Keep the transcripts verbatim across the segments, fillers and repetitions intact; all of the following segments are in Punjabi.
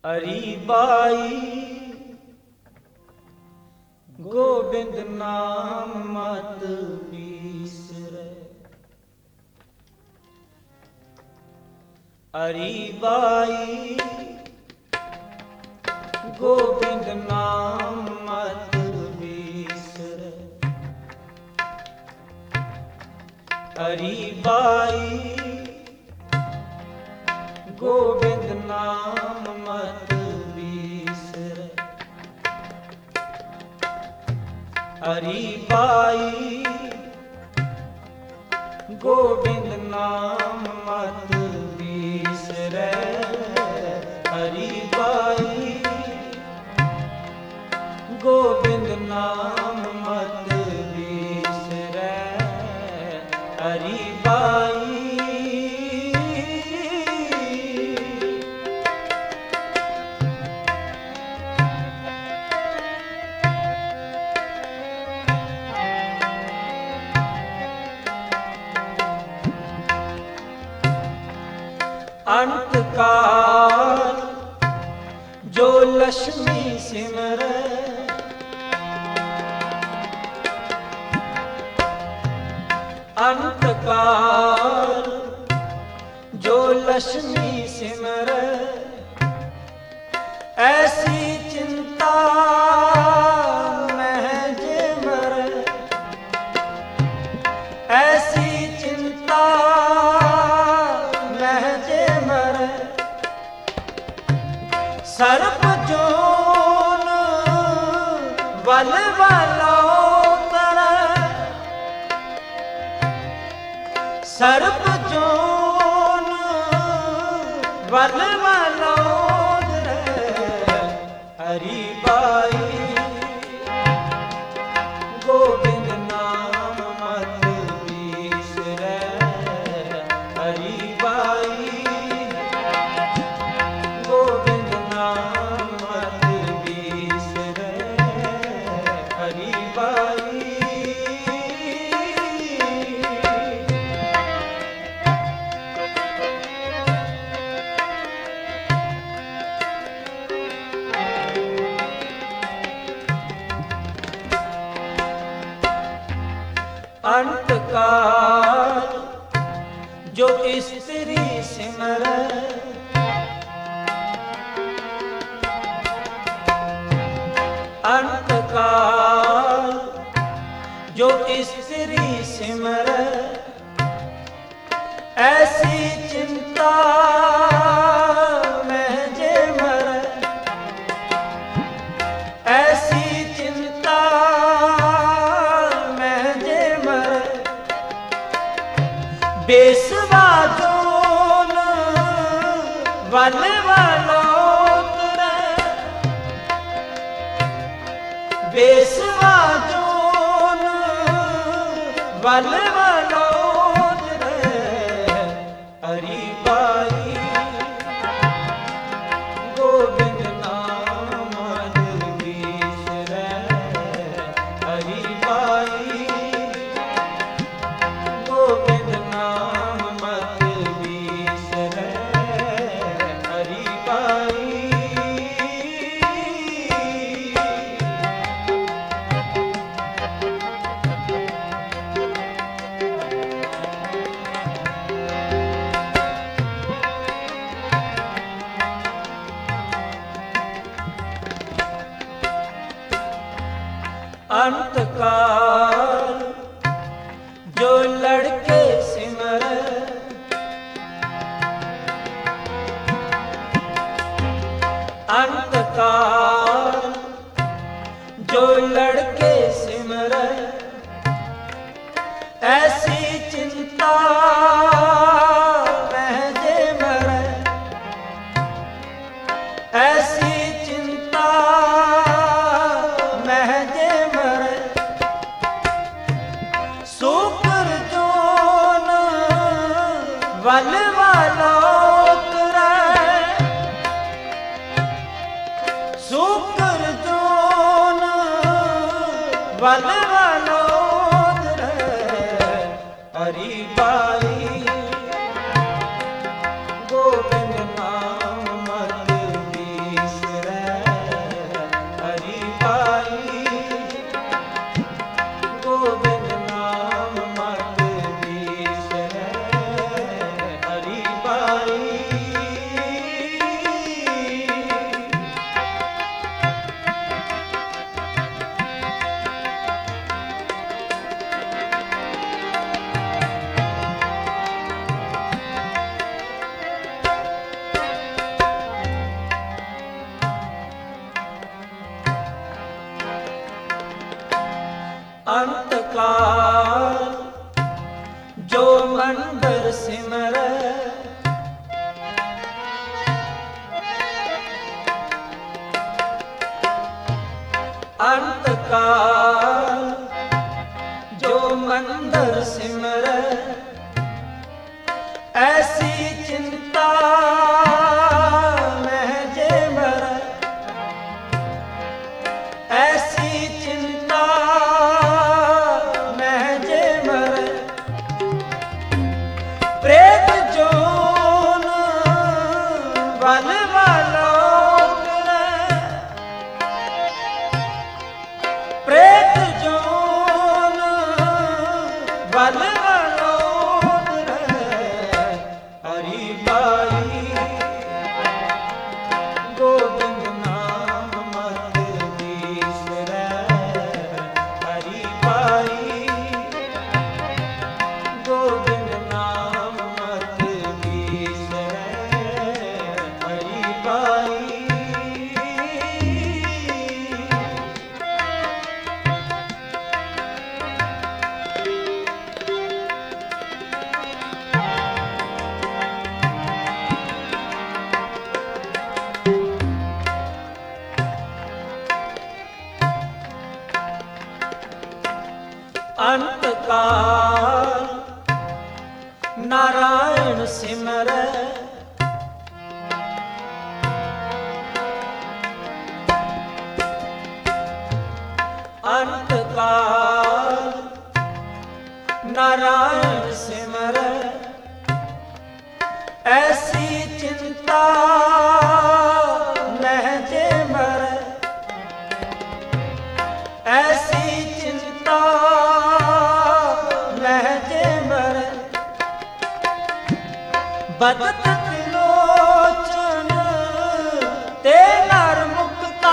हरि बाई गोबिंद नाम मत बीसरै। हरि बाई गोबिंद नाम मत बीसरै। हरि बाई गोबिंद नाम मत बीसरै। हरि बाई गोबिंद नाम मत बीसरै। हरि बाई गोबिंद नाम मत बीसरै। हरि बाई अंत काल जो लक्ष्मी सिमरै। अंत काल जो लक्ष्मी सिमरै। ऐसी चिंता महज मरै। ऐसी चिंता महज मरै। सर्प जोन बल वालो तरै। सर्प जोन बल वालो तरै। हरि बाई गोबिंद नाम मत बीसरै। हरि बाई गोबिंद नाम मत बीसरै। हरि बाई अंत काल जो स्त्री सिमरै। अंत काल जो स्त्री सिमरै। ऐसी चिंता महज मरै। ऐसी चिंता महज मरै। बेसवा जोन बल वालो तरै। बेसवा जोन बल वालो तरै। हरि बाई गोबिंद नाम मत बीसरै। हरि बाई गोबिंद नाम मत बीसरै। हरि बाई अंत काल जो लड़के सिमरै। अंत काल जो लड़के सिमरै। ऐसी चिंता महज मरै। ऐसी चिंता महज मरै। सुकर जोन बल वालो तरै। सुकर जोन बल वालो तरै। हरि बाई गोबिंद नाम मत बीसरै। ਅੰਤ ਕਾਲ ਜੋ ਮੰਦਰ ਸਿਮਰੈ ਐਸੀ ਚਿੰਤਾ ਮਹਿ ਜੇ ਮਰੈ ਐਸੀ ਚਿੰਤਾ ਮਹਿ ਜੇ ਮਰੈ ਪ੍ਰੇਤ ਜੋਨ ਵਲ ਪ੍ਰੇਤ ਜੋਨ ਵਲ ਵਲੋਦਰੈ ਹਰੀ ਬਾਈ ਗੋਬਿੰਦ ਨਾਮ ਮਤ ਬਿਸਰੈ ਹਰੀ ਬਾਈ ਗੋਬਿੰਦ ਨਾਮ ਮਤ ਬਿਸਰੈ ਹਰੀ ਬਾਈ ਅੰਤ ਕਾਲ ਨਾਰਾਇਣ ਸਿਮਰੈ ਅੰਤ ਕਾਲ ਨਾਰਾਇਣ ਸਿਮਰੈ ਐਸੀ ਚਿੰਤਾ ਮਹਿ ਜੇ ਮਰੈ ਐਸੀ ਚਿੰਤਾ ਬਦਤ ਤਿਲੋਚਨ ਤੇ ਨਰ ਮੁਕਤਾ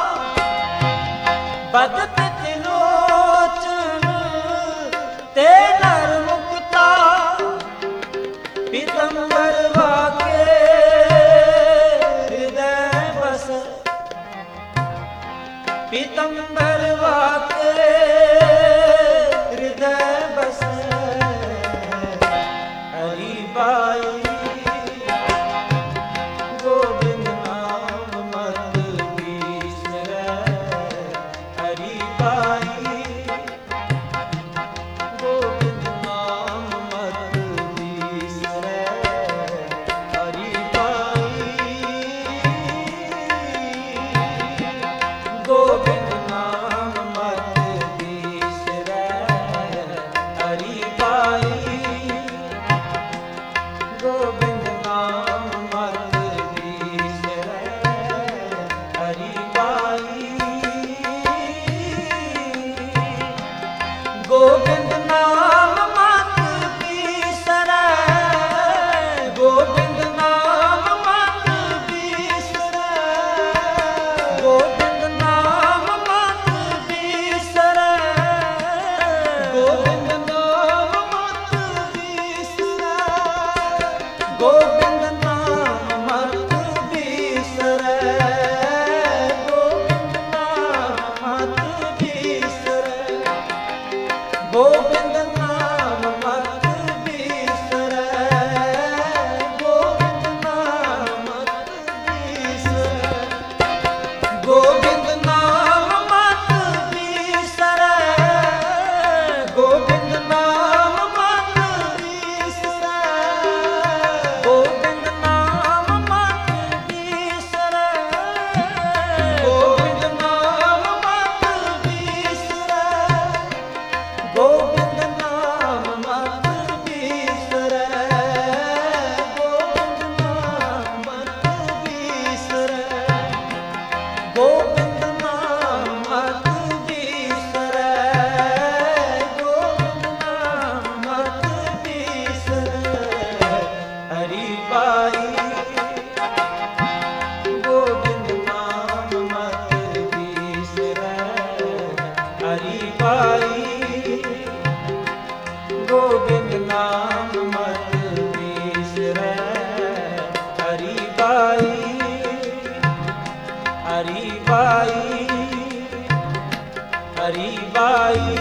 ਬਦਤ ਤਿਲੋਚਨ ਤੇ ਨਰ ਮੁਕਤਾ ਪੀਤੰਬਰ ਵਾਕੇ ਹਿਰਦੈ ਬਸ ਪੀਤੰਬਰ ਵਾਕੇ ਹਿਰਦੈ ਬਸ ਹਰੀ ਬਾਈ ਗੋਬਿੰਦ ਨਾਮ ਮਤ ਬਿਸਰੈ ਗੋਬਿੰਦ ਨਾਮ ਮਤ ਬਿਸਰੈ ਗੋਬਿੰਦ ਨਾਮ ਮਤ ਬਿਸਰੈ ਗੋਬਿੰਦ ਨਾਮ ਮਤ ਬਿਸਰੈ ਗੋਬਿੰਦ ਨਾਮ ਮਤ ਬਿਸਰੈ ਗੋਬਿੰਦ ਨਾਮ ਮਤ ਬਿਸਰੈ ਗੋਬਿੰਦ ਨਾਮ ਮਤ ਬਿਸਰੈ ਗੋਬਿੰਦ ਨਾਮ ਮਤ ਬਿਸਰੈ ਗੋਬਿੰਦ ਨਾਮ ਮਤ ਬਿਸਰੈ ਗੋਬਿੰਦ ਨਾਮ ਮਤ ਬਿਸਰੈ ਗੋਬਿੰਦ ਨਾਮ ਮਤ ਬਿਸਰੈ ਗੋਬਿੰਦ ਨਾਮ ਮਤ ਬਿਸਰੈ ਗੋਬਿੰਦ ਨਾਮ ਮਤ ਬਿਸਰੈ ਗੋਬਿੰਦ ਨਾਮ ਮਤ ਬਿਸਰੈ ਹਰੀ ਬਾਈ ਗੋਬਿੰਦ ਨਾਮ ਮਤ ਬਿਸਰੈ ਹਰੀ ਬਾਈ ਗੋਬਿੰਦ ਨਾਮ ਮਤ ਬਿਸਰੈ ਹਰੀ ਬਾਈ ਹਰੀ ਬਾਈ ਹਰੀ ਬਾਈ